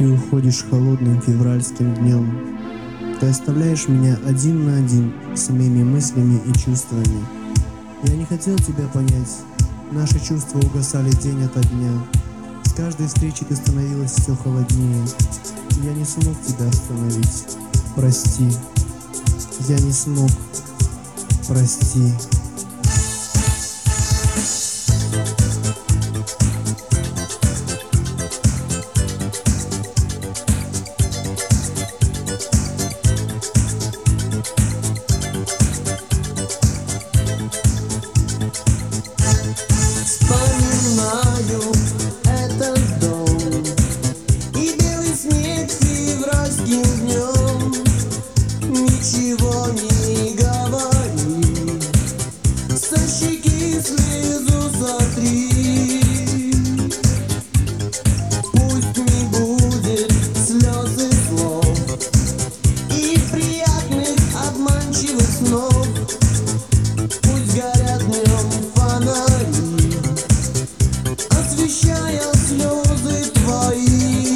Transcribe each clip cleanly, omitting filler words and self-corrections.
Ты уходишь холодным февральским днем. Ты оставляешь меня один на один с моими мыслями и чувствами. Я не хотел тебя понять. Наши чувства угасали день ото дня. С каждой встречи ты становилась все холоднее. Я не смог тебя остановить. Прости. Я не смог. Прости. Вспоминаю этот дом и белый снег февральским днем. Ничего не говори, со щеки слезу сотри. Пусть не будет слез и слов и приятных обманчивых снов. Пусть горят днем фонари, освещая слезы твои.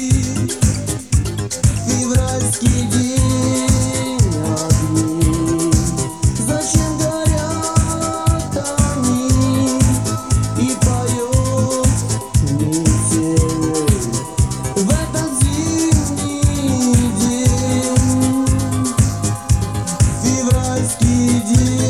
Февральский день огни, зачем горят они и поет метель в этот зимний день. Февральский день.